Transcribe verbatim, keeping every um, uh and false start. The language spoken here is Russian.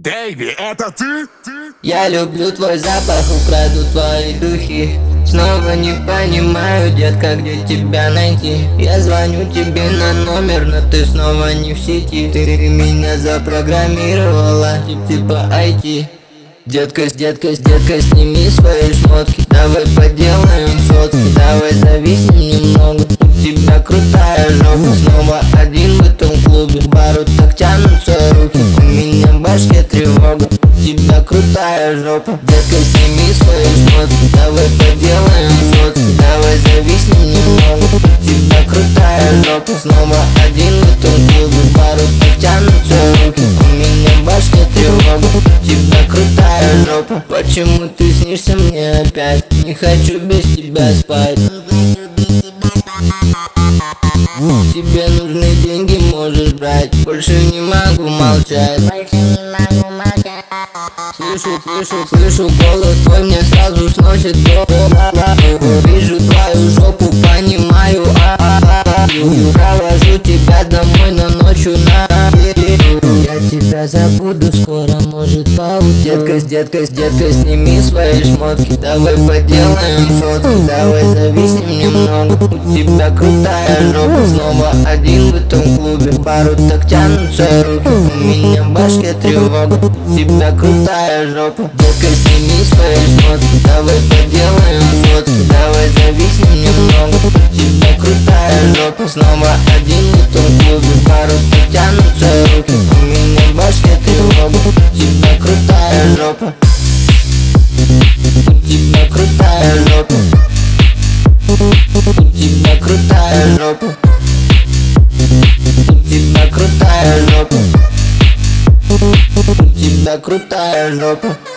Дэйви, это ты? Ты? Я люблю твой запах, украду твои духи. Снова не понимаю, детка, где тебя найти. Я звоню тебе на номер, но ты снова не в сети. Ты меня запрограммировала, тип типа ай ти. Детка, с деткой, с деткой, сними свои шмотки. Давай поделаем фотки, давай зависнем немного. У тебя крутая жопа, снова один в этом клубе. К бару так тянутся руки, у меня в башке тревога. У тебя крутая жопа, детка, сними свои шмотки. Давай поделаем фотки, давай зависнем немного. У тебя крутая жопа, снова один в этом клубе. К бару так тянутся руки, у меня в башке тревога. У тебя крутая жопа, почему ты снишься мне опять? Не хочу без тебя спать. Тебе нужны деньги, можешь брать. Больше не могу молчать. Слышу, слышу, слышу голос твой, мне сразу сносит голову. Вижу твою жопу, понимаю, провожу тебя домой, но ночью на я тебя забуду скоро, может по утру. Детка, с деткой, с деткой, сними свои шмотки. Давай поделаем фотки, давай зависнем немного. У тебя крутая жопа, снова один в этом клубе. К бару так тянутся руки, у меня в башке тревога. У тебя крутая жопа, детка, сними свои шмотки. Давай поделаем фотки, давай зависнем немного. У тебя крутая жопа, снова один в этом клубе. К бару так тянутся руки, у меня в башке тревога. У тебя крутая жопа, у тебя крутая жопа, у тебя крутая жопа, у тебя крутая жопа, у тебя крутая жопа.